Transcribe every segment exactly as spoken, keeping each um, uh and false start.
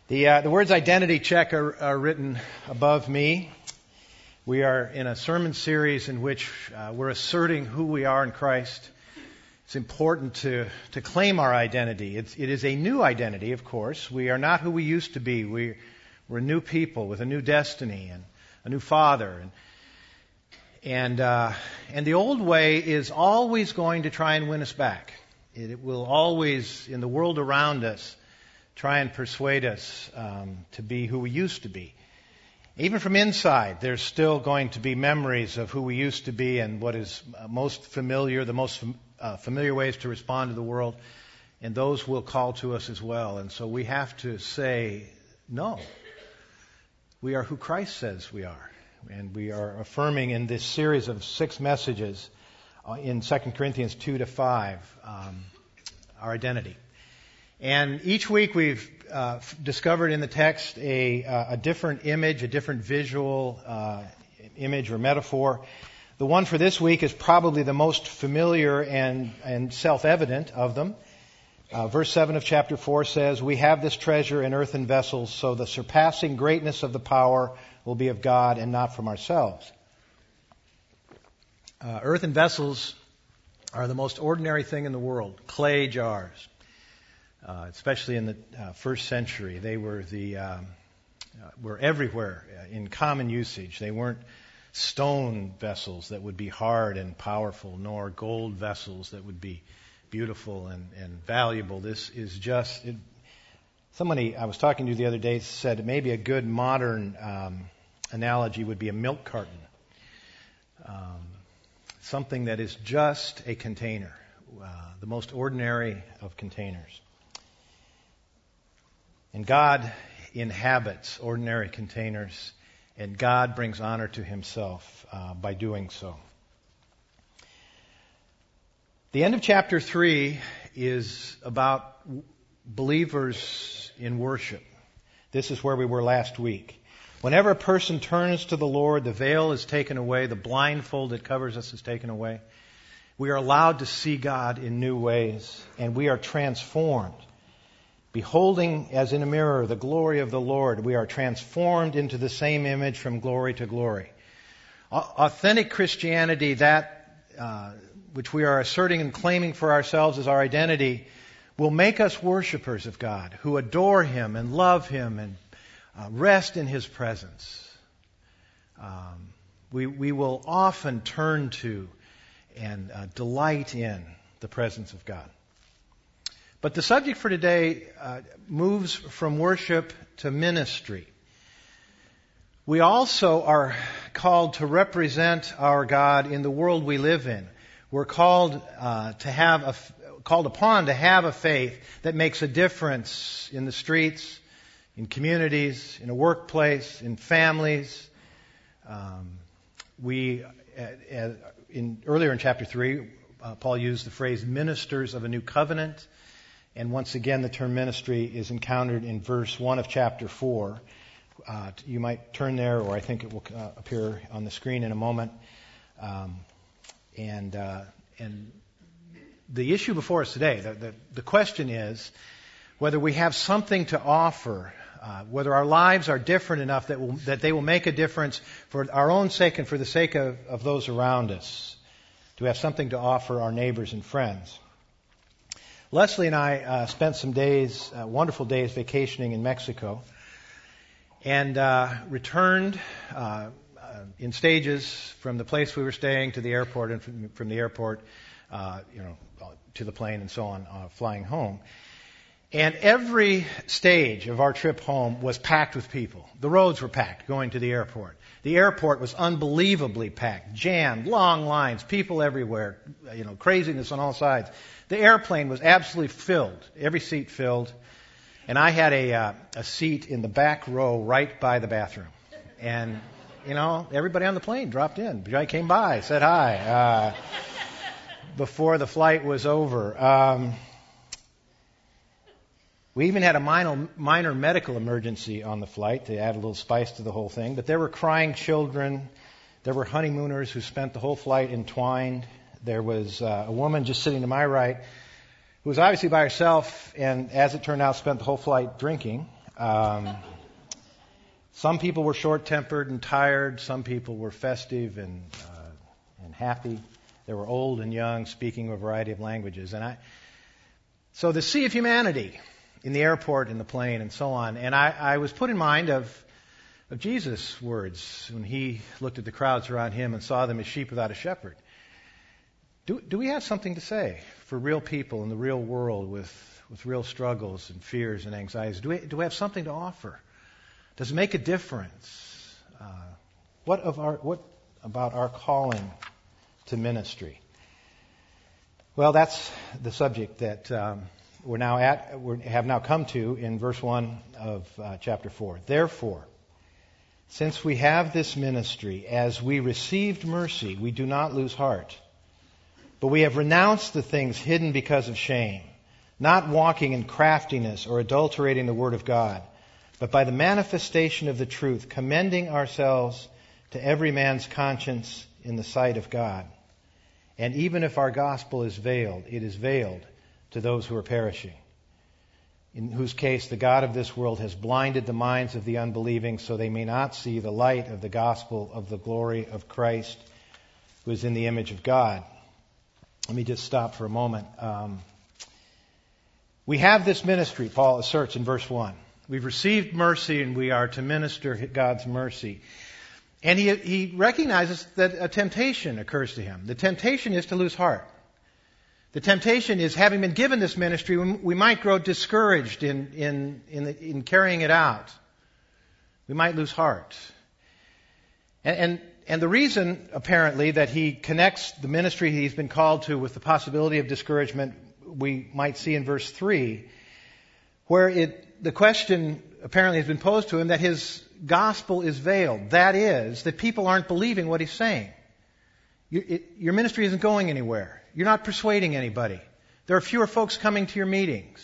The, uh, the words identity check are, are written above me. We are in a sermon series in which uh, we're asserting who we are in Christ. It's important to, to claim our identity. It's, it is a new identity, of course. We are not who we used to be. We, we're new people with a new destiny and a new Father. And, and, uh, and the old way is always going to try and win us back. It, it will always, in the world around us, try and persuade us um, to be who we used to be. Even from inside, there's still going to be memories of who we used to be and what is most familiar, the most fam- uh, familiar ways to respond to the world, and those will call to us as well. And so we have to say, no, we are who Christ says we are. And we are affirming in this series of six messages uh, in Second Corinthians two to five um, our identity. And each week we've uh, discovered in the text a, uh, a different image, a different visual uh, image or metaphor. The one for this week is probably the most familiar and, and self-evident of them. Uh, verse seven of chapter four says, "We have this treasure in earthen vessels, so the surpassing greatness of the power will be of God and not from ourselves." Uh, earthen vessels are the most ordinary thing in the world. Clay jars. Uh, especially in the uh, first century, they were the um, uh, were everywhere in common usage. They weren't stone vessels that would be hard and powerful, nor gold vessels that would be beautiful and, and valuable. This is just it, somebody I was talking to the other day said maybe a good modern um, analogy would be a milk carton, um, something that is just a container, uh, the most ordinary of containers. And God inhabits ordinary containers, and God brings honor to Himself uh, by doing so. The end of chapter three is about believers in worship. This is where we were last week. Whenever a person turns to the Lord, the veil is taken away, the blindfold that covers us is taken away. We are allowed to see God in new ways, and we are transformed. Beholding as in a mirror the glory of the Lord, we are transformed into the same image from glory to glory. Authentic Christianity, that uh, which we are asserting and claiming for ourselves as our identity, will make us worshipers of God who adore Him and love Him and uh, rest in His presence. Um, we, we will often turn to and uh, delight in the presence of God. But the subject for today uh, moves from worship to ministry. We also are called to represent our God in the world we live in. We're called uh, to have a, called upon to have a faith that makes a difference in the streets, in communities, in a workplace, in families. Um, we, uh, in earlier in chapter three, uh, Paul used the phrase "ministers of a new covenant." And once again, the term ministry is encountered in verse one of chapter four. Uh, you might turn there, or I think it will uh, appear on the screen in a moment. Um, and uh, and the issue before us today, the, the, the question is whether we have something to offer, uh, whether our lives are different enough that, will, that they will make a difference for our own sake and for the sake of, of those around us. Do we have something to offer our neighbors and friends? Leslie and I uh, spent some days, uh, wonderful days, vacationing in Mexico, and uh, returned uh, uh, in stages from the place we were staying to the airport, and from, from the airport, uh, you know, to the plane and so on, uh, flying home. And every stage of our trip home was packed with people. The roads were packed going to the airport. The airport was unbelievably packed, jammed, long lines, people everywhere, you know, craziness on all sides. The airplane was absolutely filled, every seat filled, and I had a uh, a seat in the back row right by the bathroom. And, you know, everybody on the plane dropped in. I came by, said hi, uh, before the flight was over. Um, we even had a minor, minor medical emergency on the flight to add a little spice to the whole thing. But there were crying children. There were honeymooners who spent the whole flight entwined. There was uh, a woman just sitting to my right who was obviously by herself and, as it turned out, spent the whole flight drinking. Um, some people were short-tempered and tired. Some people were festive and uh, and happy. There were old and young, speaking a variety of languages. And I, so the sea of humanity in the airport, in the plane, and so on. And I, I was put in mind of of Jesus' words when he looked at the crowds around him and saw them as sheep without a shepherd. Do, do we have something to say for real people in the real world with, with real struggles and fears and anxieties? Do we, do we have something to offer? Does it make a difference? Uh, what of our what about our calling to ministry? Well, that's the subject that um, we're now at. We have now come to in verse one of uh, chapter four. Therefore, since we have this ministry, as we received mercy, we do not lose heart. But we have renounced the things hidden because of shame, not walking in craftiness or adulterating the word of God, but by the manifestation of the truth, commending ourselves to every man's conscience in the sight of God. And even if our gospel is veiled, it is veiled to those who are perishing, in whose case the God of this world has blinded the minds of the unbelieving so they may not see the light of the gospel of the glory of Christ, who is in the image of God. Let me just stop for a moment. Um, we have this ministry, Paul asserts in verse one. We've received mercy and we are to minister God's mercy. And he, he recognizes that a temptation occurs to him. The temptation is to lose heart. The temptation is, having been given this ministry, we might grow discouraged in, in, in, the, in carrying it out. We might lose heart. And, and And the reason, apparently, that he connects the ministry he's been called to with the possibility of discouragement, we might see in verse three, where it, the question apparently has been posed to him that his gospel is veiled. That is, that people aren't believing what he's saying. You, it, your ministry isn't going anywhere. You're not persuading anybody. There are fewer folks coming to your meetings.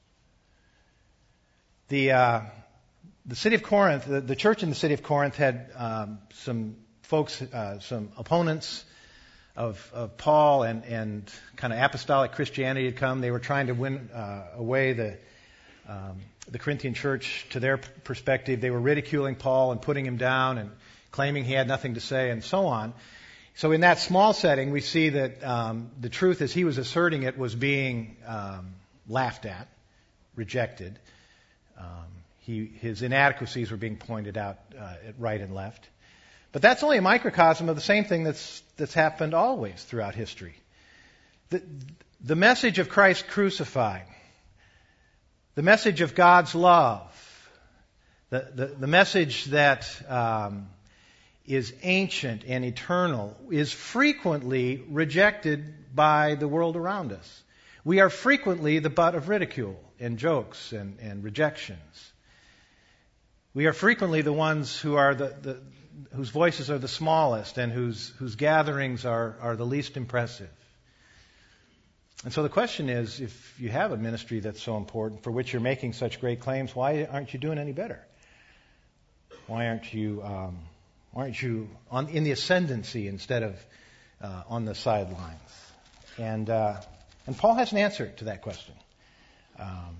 The uh, the city of Corinth, the, the church in the city of Corinth had um, some folks, uh, some opponents of, of Paul and, and kind of apostolic Christianity had come. They were trying to win uh, away the um, the Corinthian church to their perspective. They were ridiculing Paul and putting him down and claiming he had nothing to say and so on. So in that small setting, we see that um, the truth as he was asserting it was being um, laughed at, rejected. Um, he, his inadequacies were being pointed out uh, at right and left. But that's only a microcosm of the same thing that's that's happened always throughout history. The, the message of Christ crucified, the message of God's love, the, the, the message that um, is ancient and eternal is frequently rejected by the world around us. We are frequently the butt of ridicule and jokes and, and rejections. We are frequently the ones who are the, the whose voices are the smallest and whose whose gatherings are, are the least impressive. And so the question is, if you have a ministry that's so important, for which you're making such great claims, why aren't you doing any better? Why aren't you um, why aren't you on in the ascendancy instead of uh, on the sidelines? And uh, and Paul has an answer to that question. Um,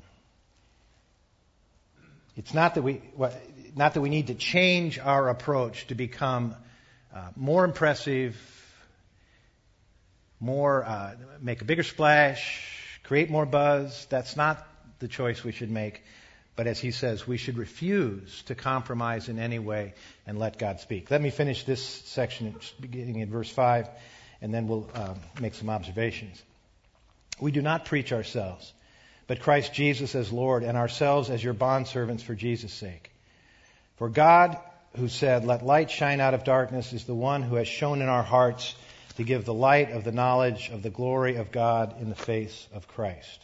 it's not that we well, not that we need to change our approach to become uh, more impressive, more uh, make a bigger splash, create more buzz. That's not the choice we should make. But as he says, we should refuse to compromise in any way and let God speak. Let me finish this section beginning in verse five, and then we'll uh, make some observations. We do not preach ourselves, but Christ Jesus as Lord, and ourselves as your bondservants for Jesus' sake. For God, who said, "Let light shine out of darkness," is the one who has shone in our hearts to give the light of the knowledge of the glory of God in the face of Christ.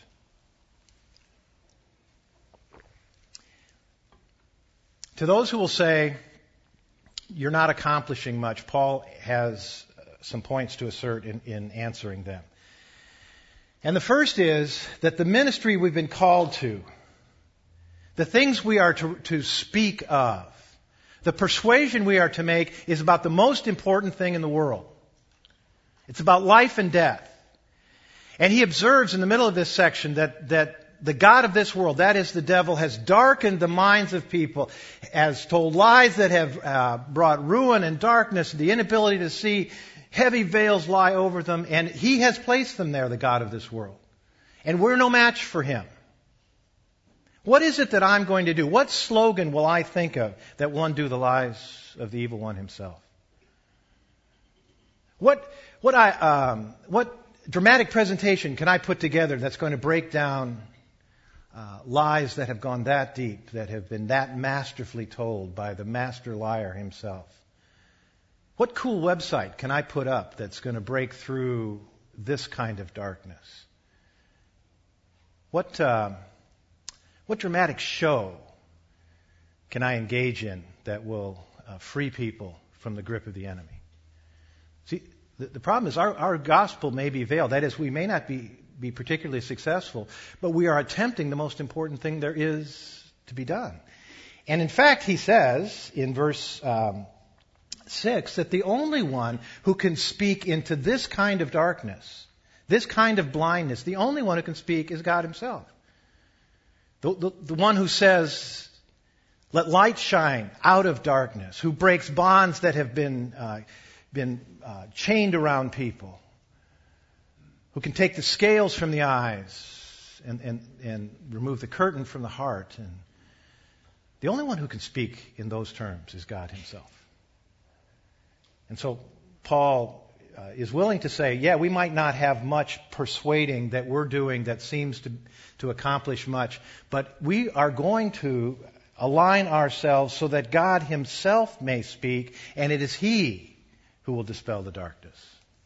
To those who will say, you're not accomplishing much, Paul has some points to assert in, in answering them. And the first is that the ministry we've been called to, the things we are to, to speak of, the persuasion we are to make is about the most important thing in the world. It's about life and death. And he observes in the middle of this section that, that the God of this world, that is the devil, has darkened the minds of people, has told lies that have uh, brought ruin and darkness, the inability to see. Heavy veils lie over them, and he has placed them there, the God of this world. And we're no match for him. What is it that I'm going to do? What slogan will I think of that will undo the lies of the evil one himself? What what I um, what dramatic presentation can I put together that's going to break down uh, lies that have gone that deep, that have been that masterfully told by the master liar himself? What cool website can I put up that's going to break through this kind of darkness? What uh, what dramatic show can I engage in that will uh, free people from the grip of the enemy? See, the, the problem is our, our gospel may be veiled. That is, we may not be, be particularly successful, but we are attempting the most important thing there is to be done. And in fact, he says in verse um, six that the only one who can speak into this kind of darkness, this kind of blindness, the only one who can speak is God himself. The, the, the one who says, let light shine out of darkness, who breaks bonds that have been uh, been uh, chained around people, who can take the scales from the eyes and, and, and remove the curtain from the heart. And the only one who can speak in those terms is God himself. And so Paul uh, is willing to say, yeah, we might not have much persuading that we're doing that seems to, to accomplish much, but we are going to align ourselves so that God himself may speak, and it is he who will dispel the darkness.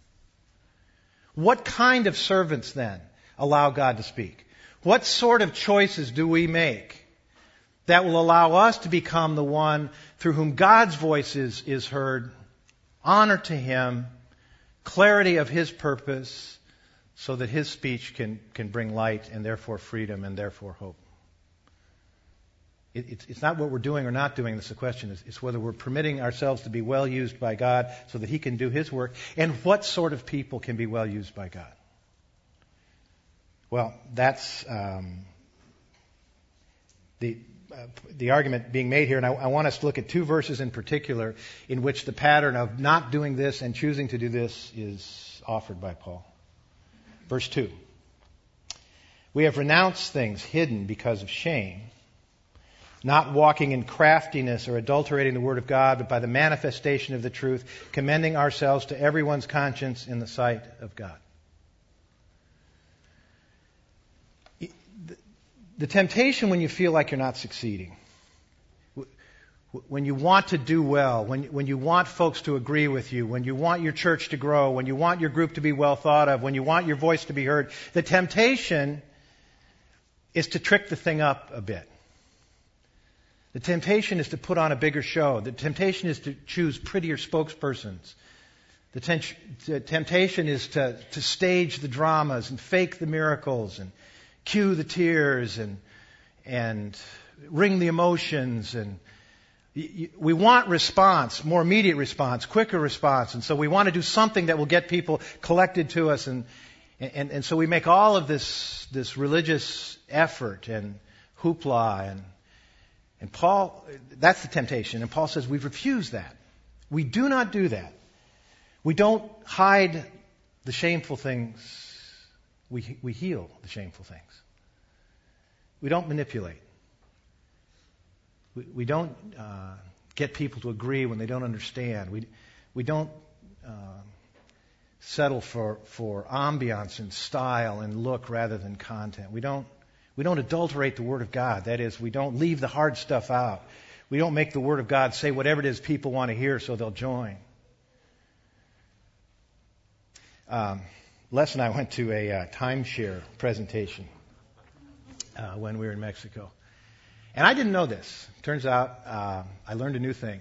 What kind of servants then allow God to speak? What sort of choices do we make that will allow us to become the one through whom God's voice is, is heard, honor to him, clarity of his purpose, so that his speech can, can bring light and therefore freedom and therefore hope? It, it's not what we're doing or not doing that's the question. It's, it's whether we're permitting ourselves to be well used by God so that he can do his work, and what sort of people can be well used by God. Well, that's um, the uh, the argument being made here, and I, I want us to look at two verses in particular in which the pattern of not doing this and choosing to do this is offered by Paul. Verse two. We have renounced things hidden because of shame, not walking in craftiness or adulterating the word of God, but by the manifestation of the truth, commending ourselves to everyone's conscience in the sight of God. The temptation when you feel like you're not succeeding, when you want to do well, when, when you want folks to agree with you, when you want your church to grow, when you want your group to be well thought of, when you want your voice to be heard, the temptation is to trick the thing up a bit. The temptation is to put on a bigger show. The temptation is to choose prettier spokespersons. The, ten- the temptation is to, to stage the dramas and fake the miracles and cue the tears and and ring the emotions. And y- y- we want response, more immediate response, quicker response. And so we want to do something that will get people collected to us. And and, and so we make all of this this religious effort and hoopla and And Paul, that's the temptation. And Paul says we've refused that. We do not do that. We don't hide the shameful things. We, we heal the shameful things. We don't manipulate. We, we don't uh, get people to agree when they don't understand. We, we don't uh, settle for, for ambiance and style and look rather than content. We don't We don't adulterate the Word of God. That is, we don't leave the hard stuff out. We don't make the Word of God say whatever it is people want to hear so they'll join. Um, Les and I went to a uh, timeshare presentation uh, when we were in Mexico. And I didn't know this. Turns out uh, I learned a new thing.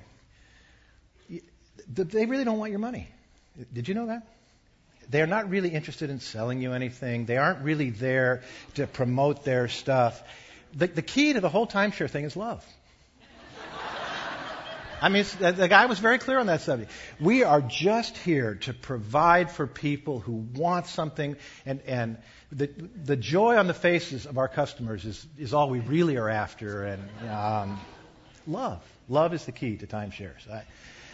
They really don't want your money. Did you know that? They're not really interested in selling you anything. They aren't really there to promote their stuff. The, the key to the whole timeshare thing is love. I mean, the guy was very clear on that subject. We are just here to provide for people who want something, and, and the, the joy on the faces of our customers is, is all we really are after, and um, love. Love is the key to timeshares. I,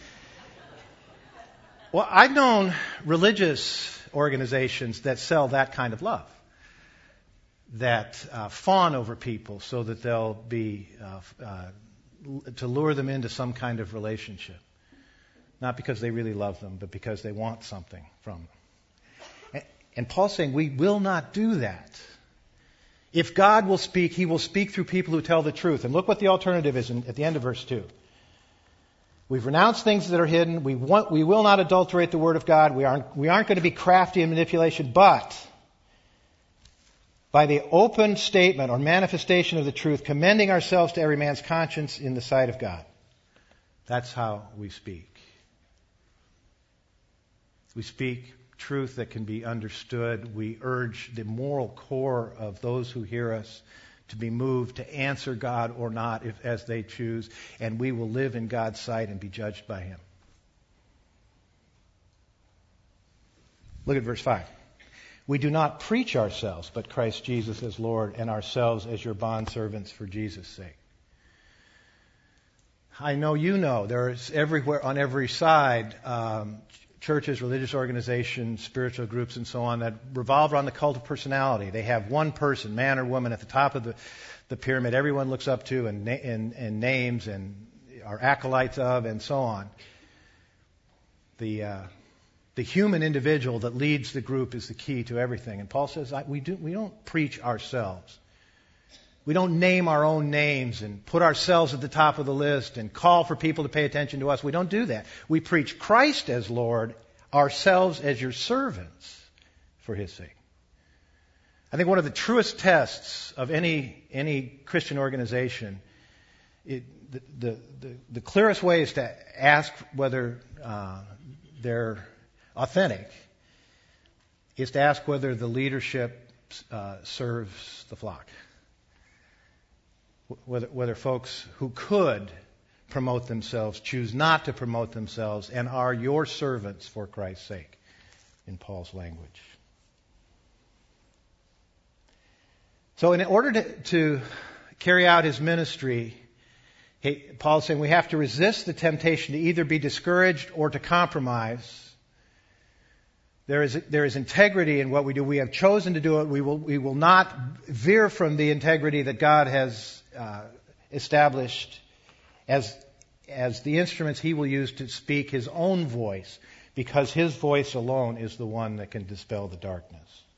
well, I've known religious organizations that sell that kind of love, that uh, fawn over people so that they'll be uh, uh, to lure them into some kind of relationship. Not because they really love them, but because they want something from them. And, and Paul's saying we will not do that. If God will speak, He will speak through people who tell the truth. And look what the alternative is in, at the end of verse two. We've renounced things that are hidden. We want, we will not adulterate the Word of God. We aren't, we aren't going to be crafty in manipulation, but by the open statement or manifestation of the truth, commending ourselves to every man's conscience in the sight of God. That's how we speak. We speak truth that can be understood. We urge the moral core of those who hear us to be moved to answer God or not if, as they choose, and we will live in God's sight and be judged by Him. Look at verse five. We do not preach ourselves, but Christ Jesus as Lord, and ourselves as your bondservants for Jesus' sake. I know you know there's everywhere, on every side, um, churches, religious organizations, spiritual groups, and so on that revolve around the cult of personality. They have one person, man or woman, at the top of the, the pyramid everyone looks up to and, and, and names and are acolytes of, and so on. The uh, The human individual that leads the group is the key to everything. And Paul says, I, we, do, we don't preach ourselves. We don't name our own names and put ourselves at the top of the list and call for people to pay attention to us. We don't do that. We preach Christ as Lord, ourselves as your servants for His sake. I think one of the truest tests of any, any Christian organization, it, the, the, the, the clearest way is to ask whether uh, they're authentic, is to ask whether the leadership uh, serves the flock. Whether, whether folks who could promote themselves choose not to promote themselves and are your servants for Christ's sake, in Paul's language. So in order to, to carry out his ministry, he, Paul's saying we have to resist the temptation to either be discouraged or to compromise. There is, there is integrity in what we do. We have chosen to do it. We will, we will not veer from the integrity that God has uh, established as, as the instruments He will use to speak His own voice, because His voice alone is the one that can dispel the darkness.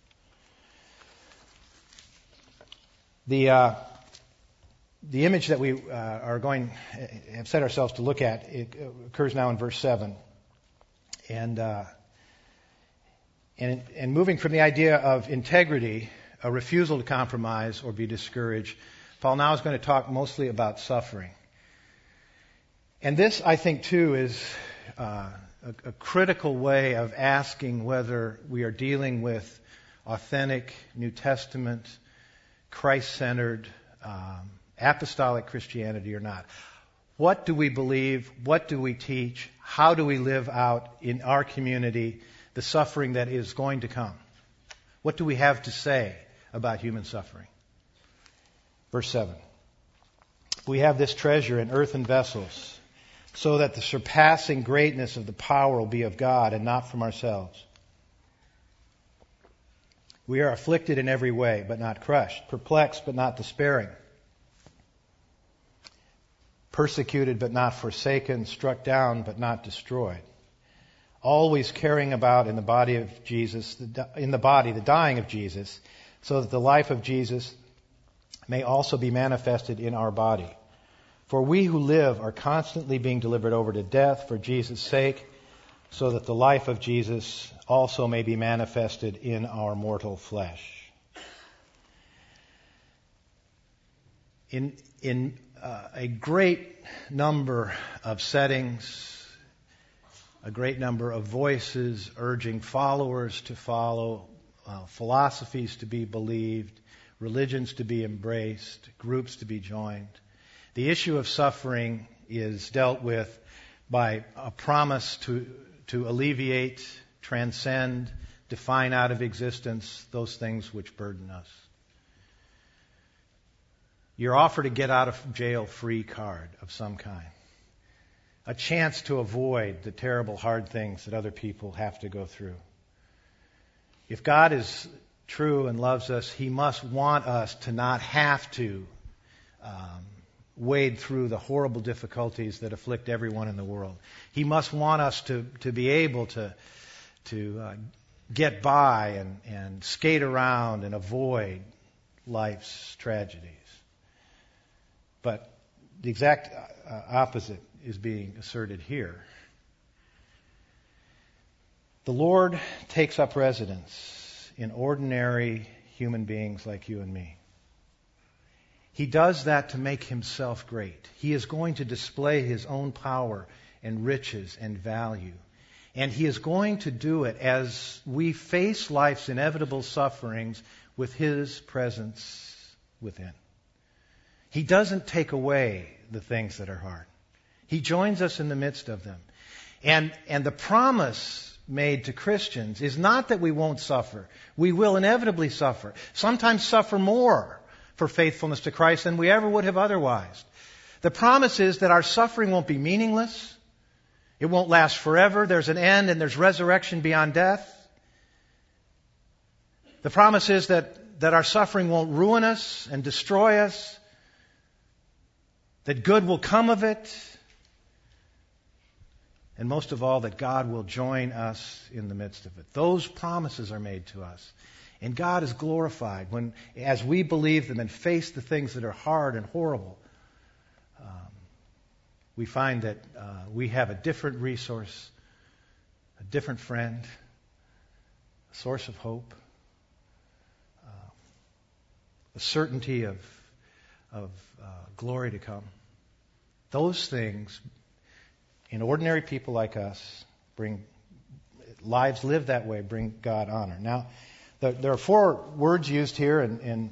The, uh, the image that we uh, are going, have set ourselves to look at, it occurs now in verse seven. And, uh, And, and moving from the idea of integrity, a refusal to compromise or be discouraged, Paul now is going to talk mostly about suffering. And this, I think, too, is uh, a, a critical way of asking whether we are dealing with authentic, New Testament, Christ-centered, um, apostolic Christianity or not. What do we believe? What do we teach? How do we live out in our community the suffering that is going to come? What do we have to say about human suffering? Verse seven. We have this treasure in earthen vessels, so that the surpassing greatness of the power will be of God and not from ourselves. We are afflicted in every way, but not crushed, perplexed, but not despairing, persecuted, but not forsaken, struck down, but not destroyed. Always carrying about in the body of Jesus, in the body, the dying of Jesus, so that the life of Jesus may also be manifested in our body. For we who live are constantly being delivered over to death for Jesus' sake, so that the life of Jesus also may be manifested in our mortal flesh. In, in uh, a great number of settings, a great number of voices urging followers to follow, uh, philosophies to be believed, religions to be embraced, groups to be joined. The issue of suffering is dealt with by a promise to, to alleviate, transcend, define out of existence those things which burden us. You're offered a get out of jail free card of some kind. A chance to avoid the terrible hard things that other people have to go through. If God is true and loves us, He must want us to not have to um, wade through the horrible difficulties that afflict everyone in the world. He must want us to, to be able to, to uh, get by and, and skate around and avoid life's tragedies. But the exact uh, opposite is being asserted here. The Lord takes up residence in ordinary human beings like you and me. He does that to make Himself great. He is going to display His own power and riches and value. And He is going to do it as we face life's inevitable sufferings with His presence within. He doesn't take away the things that are hard. He joins us in the midst of them. And, and the promise made to Christians is not that we won't suffer. We will inevitably suffer. Sometimes suffer more for faithfulness to Christ than we ever would have otherwise. The promise is that our suffering won't be meaningless. It won't last forever. There's an end and there's resurrection beyond death. The promise is that, that our suffering won't ruin us and destroy us. That good will come of it. And most of all, that God will join us in the midst of it. Those promises are made to us. And God is glorified when, as we believe them and face the things that are hard and horrible, um, we find that uh, we have a different resource, a different friend, a source of hope, uh, a certainty of, of uh, glory to come. Those things, in ordinary people like us, bring lives lived that way, bring God honor. Now, the, there are four words used here in in,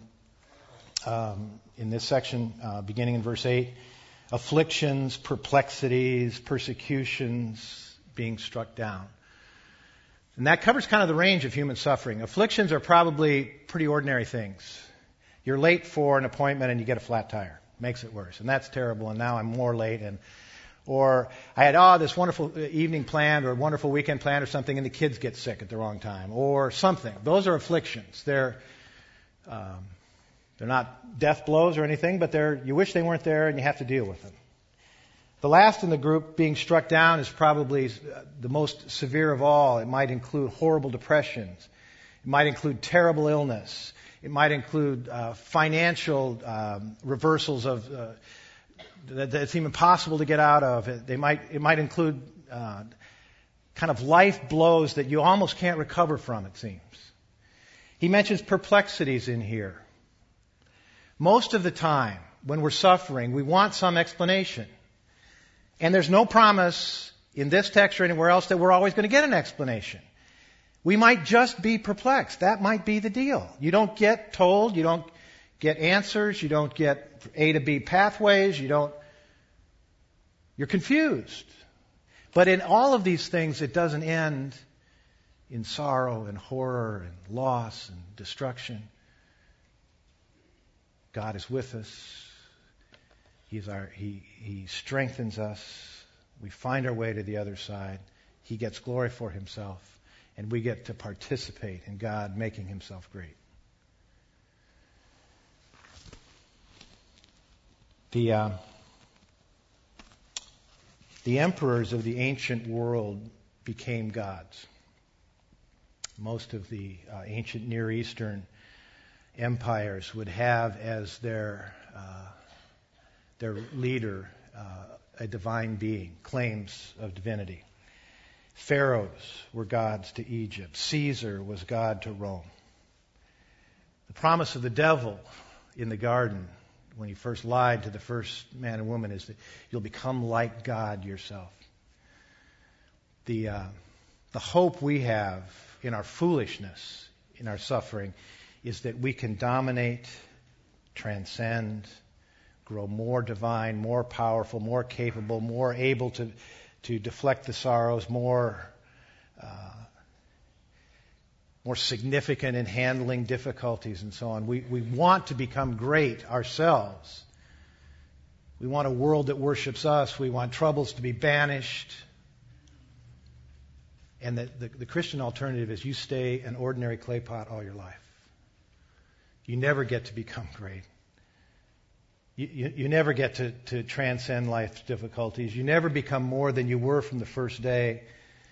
um, in this section, uh, beginning in verse eight: afflictions, perplexities, persecutions, being struck down. And that covers kind of the range of human suffering. Afflictions are probably pretty ordinary things. You're late for an appointment and you get a flat tire. Makes it worse. And that's terrible. And now I'm more late. And Or I had, oh, this wonderful evening planned or a wonderful weekend planned or something, and the kids get sick at the wrong time. Or something. Those are afflictions. They're um, they're not death blows or anything, but they're you wish they weren't there and you have to deal with them. The last in the group, being struck down, is probably the most severe of all. It might include horrible depressions. It might include terrible illness. It might include uh, financial um, reversals of uh, that, that it's even possible to get out of. It, they might it might include uh, kind of life blows that you almost can't recover from, it seems. He mentions perplexities in here. Most of the time, when we're suffering, we want some explanation. And there's no promise in this text or anywhere else that we're always going to get an explanation. We might just be perplexed. That might be the deal. You don't get told, you don't get answers, you don't get A to B pathways, you don't, you're confused. But in all of these things, it doesn't end in sorrow and horror and loss and destruction. God is with us. He's our, he, he strengthens us. We find our way to the other side. He gets glory for Himself. And we get to participate in God making Himself great. The, uh, the emperors of the ancient world became gods. Most of the uh, ancient Near Eastern empires would have as their uh, their leader uh, a divine being, claims of divinity. Pharaohs were gods to Egypt. Caesar was God to Rome. The promise of the devil in the garden when he first lied to the first man and woman is that you'll become like God yourself. The, uh, the hope we have in our foolishness, in our suffering, is that we can dominate, transcend, grow more divine, more powerful, more capable, more able to, to deflect the sorrows, more, uh, more significant in handling difficulties and so on. We, we want to become great ourselves. We want a world that worships us. We want troubles to be banished. And the, the, the Christian alternative is you stay an ordinary clay pot all your life. You never get to become great. You, you, you never get to, to transcend life's difficulties. You never become more than you were from the first day.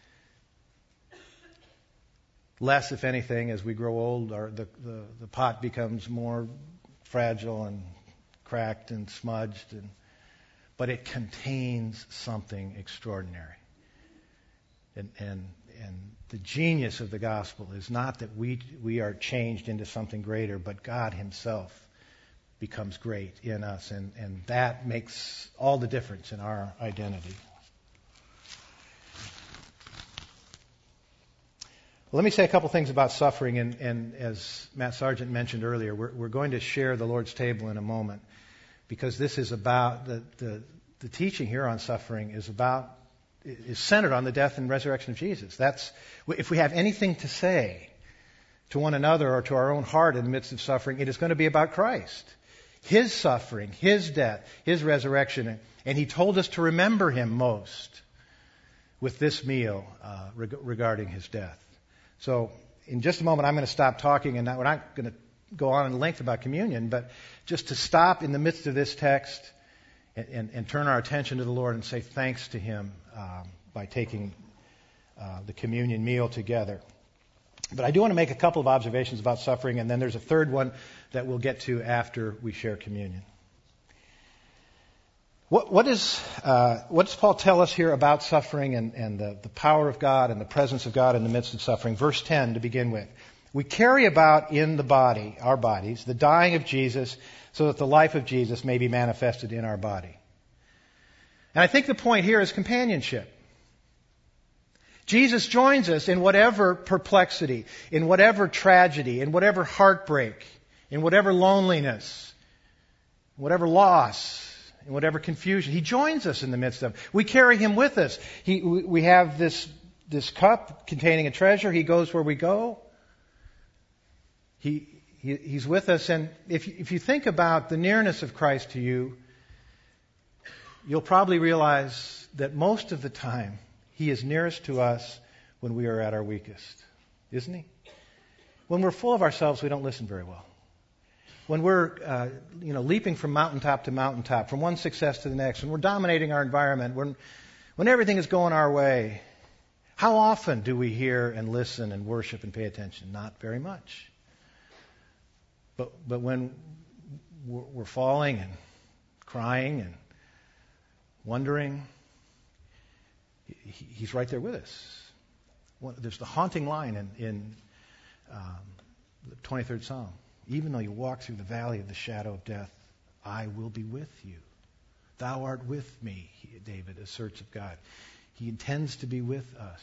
Less, if anything, as we grow old, our, the, the, the pot becomes more fragile and cracked and smudged. And, but it contains something extraordinary. And, and, and the genius of the gospel is not that we, we are changed into something greater, but God himself becomes great in us, and, and that makes all the difference in our identity. Well, let me say a couple things about suffering, and, and as Matt Sargent mentioned earlier, we're, we're going to share the Lord's table in a moment, because this is about, the, the, the teaching here on suffering is about, is centered on the death and resurrection of Jesus. That's, if we have anything to say to one another or to our own heart in the midst of suffering, it is going to be about Christ. His suffering, His death, His resurrection. And He told us to remember Him most with this meal uh, reg- regarding His death. So in just a moment, I'm going to stop talking, and we're not going to go on in length about communion, but just to stop in the midst of this text and, and, and turn our attention to the Lord and say thanks to Him um, by taking uh, the communion meal together. But I do want to make a couple of observations about suffering, and then there's a third one that we'll get to after we share communion. What, what, is, uh, what does Paul tell us here about suffering and, and the, the power of God and the presence of God in the midst of suffering? Verse ten to begin with. We carry about in the body, our bodies, the dying of Jesus, so that the life of Jesus may be manifested in our body. And I think the point here is companionship. Jesus joins us in whatever perplexity, in whatever tragedy, in whatever heartbreak, in whatever loneliness, whatever loss, in whatever confusion. He joins us in the midst of it. We carry Him with us. He, we have this, this cup containing a treasure. He goes where we go. He, he, he's with us. And if, if you think about the nearness of Christ to you, you'll probably realize that most of the time, He is nearest to us when we are at our weakest, isn't He? When we're full of ourselves, we don't listen very well. When we're, uh, you know, leaping from mountaintop to mountaintop, from one success to the next, when we're dominating our environment, when, when everything is going our way, how often do we hear and listen and worship and pay attention? Not very much. But but when we're, we're falling and crying and wondering, He's right there with us. There's the haunting line in, in um, the twenty-third Psalm. Even though you walk through the valley of the shadow of death, I will be with you. Thou art with me, David asserts of God. He intends to be with us.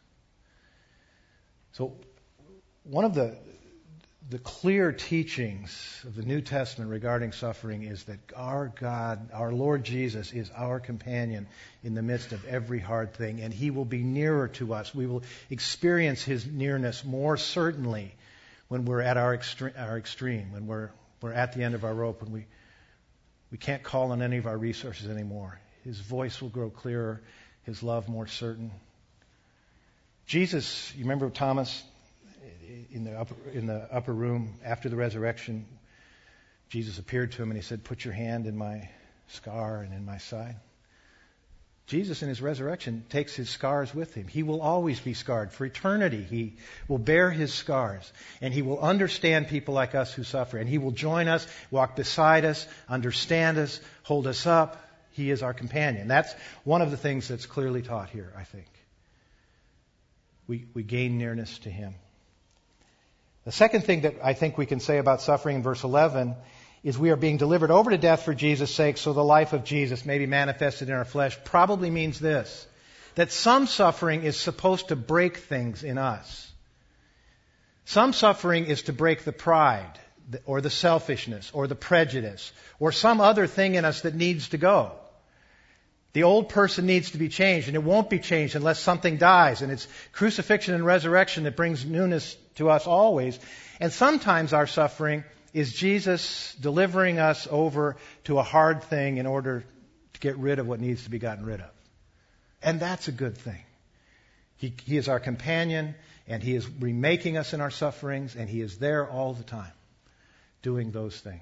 So one of the the clear teachings of the New Testament regarding suffering is that our God, our Lord Jesus, is our companion in the midst of every hard thing, and He will be nearer to us. We will experience His nearness more certainly when we're at our extreme, our extreme, when we're we're at the end of our rope, when we we can't call on any of our resources anymore. His voice will grow clearer, His love more certain. Jesus, you remember Thomas? In the upper, in the upper room after the resurrection, Jesus appeared to him and He said, "Put your hand in my scar and in my side." Jesus in His resurrection takes His scars with Him. He will always be scarred. For eternity, He will bear His scars. And He will understand people like us who suffer. And He will join us, walk beside us, understand us, hold us up. He is our companion. That's one of the things that's clearly taught here, I think. We, we gain nearness to Him. The second thing that I think we can say about suffering in verse eleven is we are being delivered over to death for Jesus' sake, so the life of Jesus may be manifested in our flesh. Probably means this, that some suffering is supposed to break things in us. Some suffering is to break the pride or the selfishness or the prejudice or some other thing in us that needs to go. The old person needs to be changed, and it won't be changed unless something dies. And it's crucifixion and resurrection that brings newness to us always. And sometimes our suffering is Jesus delivering us over to a hard thing in order to get rid of what needs to be gotten rid of. And that's a good thing. He, he is our companion, and He is remaking us in our sufferings, and He is there all the time doing those things.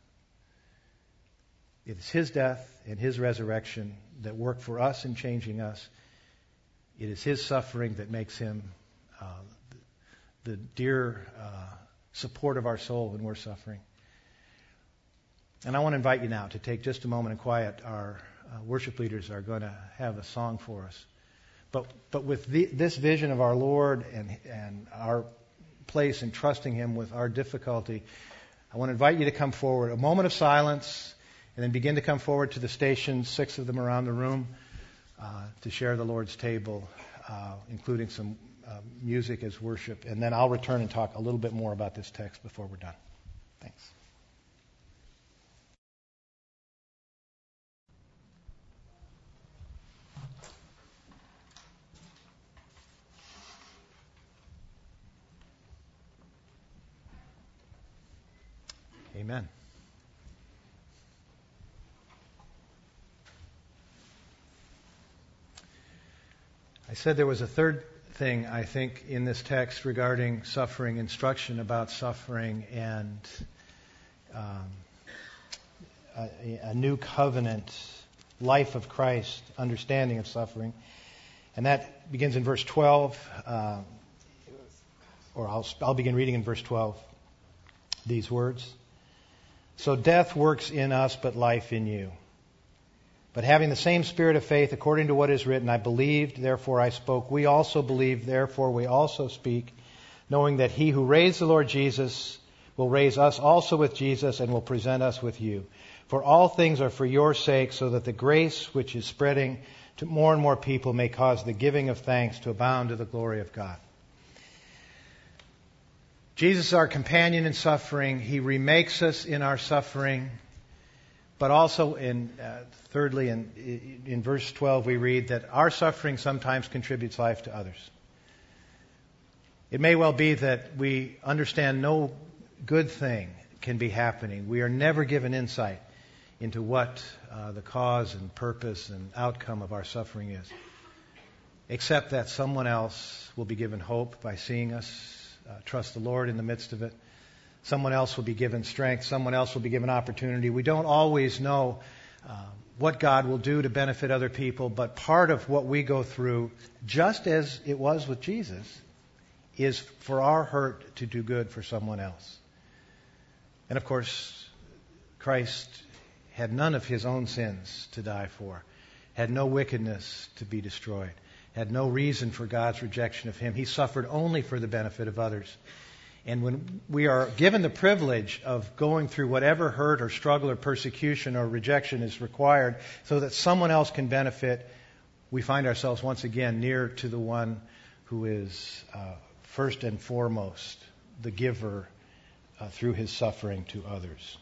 It is His death and His resurrection that work for us in changing us. It is His suffering that makes Him uh, the dear uh, support of our soul when we're suffering. And I want to invite you now to take just a moment in quiet. Our uh, worship leaders are going to have a song for us. But but with the, this vision of our Lord and and our place in trusting Him with our difficulty, I want to invite you to come forward. A moment of silence, and then begin to come forward to the stations, six of them around the room, uh, to share the Lord's table, uh, including some uh, music as worship. And then I'll return and talk a little bit more about this text before we're done. Thanks. Amen. I said there was a third thing, I think, in this text regarding suffering, instruction about suffering, and um, a, a new covenant, life of Christ, understanding of suffering. And that begins in verse twelve, uh, or I'll, I'll begin reading in verse twelve, these words. So death works in us, but life in you. But having the same spirit of faith, according to what is written, I believed, therefore I spoke. We also believe, therefore we also speak, knowing that He who raised the Lord Jesus will raise us also with Jesus and will present us with you. For all things are for your sake, so that the grace which is spreading to more and more people may cause the giving of thanks to abound to the glory of God. Jesus is our companion in suffering. He remakes us in our suffering. But also, in uh, thirdly, in, in verse twelve, we read that our suffering sometimes contributes life to others. It may well be that we understand no good thing can be happening. We are never given insight into what uh, the cause and purpose and outcome of our suffering is, except that someone else will be given hope by seeing us uh, trust the Lord in the midst of it. Someone else will be given strength. Someone else will be given opportunity. We don't always know uh, what God will do to benefit other people, but part of what we go through, just as it was with Jesus, is for our hurt to do good for someone else. And of course, Christ had none of His own sins to die for, had no wickedness to be destroyed, had no reason for God's rejection of Him. He suffered only for the benefit of others. And when we are given the privilege of going through whatever hurt or struggle or persecution or rejection is required so that someone else can benefit, we find ourselves once again near to the one who is uh, first and foremost the giver uh, through His suffering to others.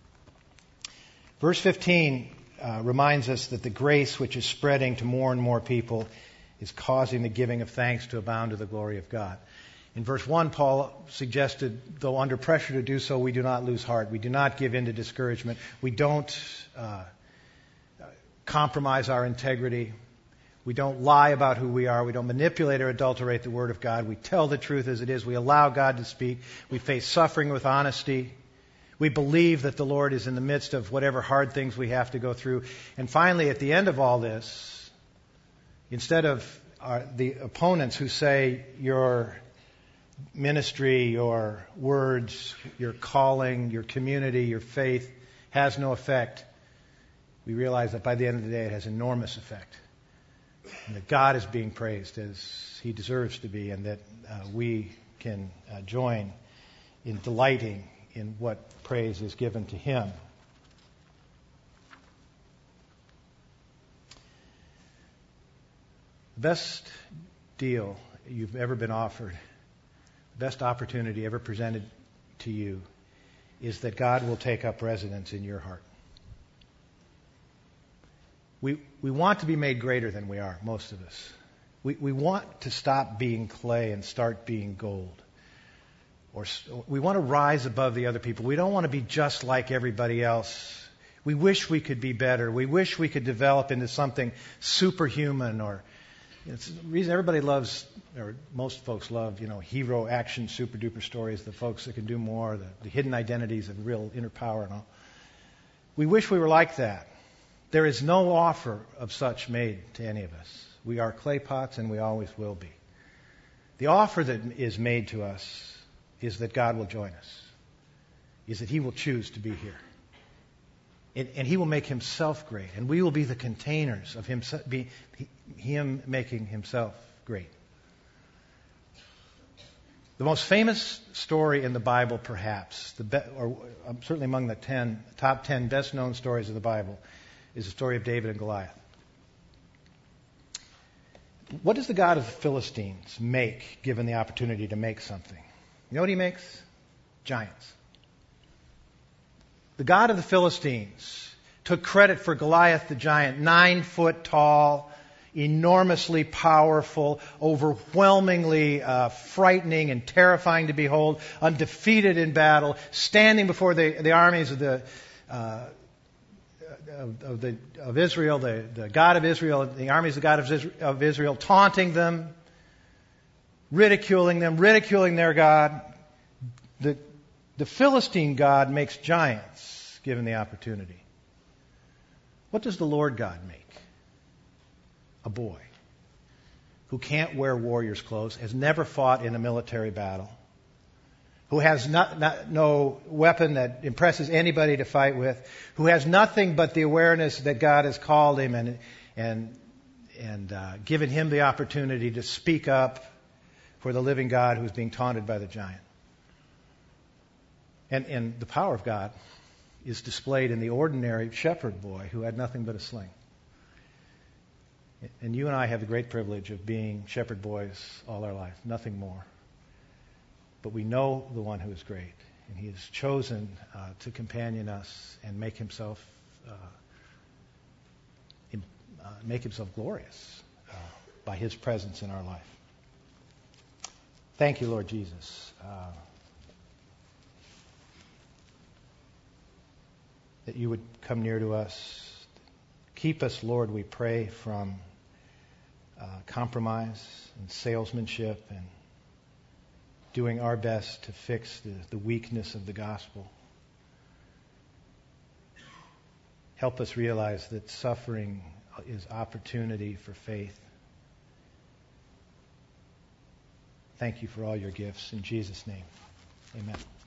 Verse fifteen uh, reminds us that the grace which is spreading to more and more people is causing the giving of thanks to abound to the glory of God. In verse one, Paul suggested, though under pressure to do so, we do not lose heart. We do not give in to discouragement. We don't uh, compromise our integrity. We don't lie about who we are. We don't manipulate or adulterate the Word of God. We tell the truth as it is. We allow God to speak. We face suffering with honesty. We believe that the Lord is in the midst of whatever hard things we have to go through. And finally, at the end of all this, instead of our, the opponents who say your ministry, your words, your calling, your community, your faith has no effect, we realize that by the end of the day it has enormous effect. And that God is being praised as He deserves to be, and that uh, we can uh, join in delighting in what praise is given to Him. The best deal you've ever been offered, the best opportunity ever presented to you, is that God will take up residence in your heart. We, we want to be made greater than we are, most of us. We, we want to stop being clay and start being gold. Or we want to rise above the other people. We don't want to be just like everybody else. We wish we could be better. We wish we could develop into something superhuman. Or it's the reason everybody loves, or most folks love, you know, hero action super duper stories. The folks that can do more, the, the hidden identities of real inner power and all. We wish we were like that. There is no offer of such made to any of us. We are clay pots, and we always will be. The offer that is made to us is that God will join us, is that He will choose to be here. And, and He will make Himself great, and we will be the containers of him, be, him making Himself great. The most famous story in the Bible, perhaps, the be, or certainly among the ten, top ten best-known stories of the Bible, is the story of David and Goliath. What does the God of the Philistines make, given the opportunity to make something? You know what He makes? Giants. The God of the Philistines took credit for Goliath the giant, nine foot tall, enormously powerful, overwhelmingly uh, frightening and terrifying to behold, undefeated in battle, standing before the, the armies of the uh, of, of, the, of Israel, the, the God of Israel, the armies of the God of Israel, of Israel, taunting them, ridiculing them, ridiculing their God. The, the Philistine God makes giants, given the opportunity. What does the Lord God make? A boy who can't wear warrior's clothes, has never fought in a military battle, who has not, not, no weapon that impresses anybody to fight with, who has nothing but the awareness that God has called him and and and uh, given him the opportunity to speak up for the living God who is being taunted by the giant. And, and the power of God is displayed in the ordinary shepherd boy who had nothing but a sling. And you and I have the great privilege of being shepherd boys all our life, nothing more. But we know the one who is great, and He has chosen uh, to companion us and make Himself uh, in, uh, make Himself glorious uh, by His presence in our life. Thank you, Lord Jesus, uh, that You would come near to us. Keep us, Lord, we pray, from uh, compromise and salesmanship and doing our best to fix the, the weakness of the gospel. Help us realize that suffering is opportunity for faith. Thank You for all Your gifts. In Jesus' name, amen.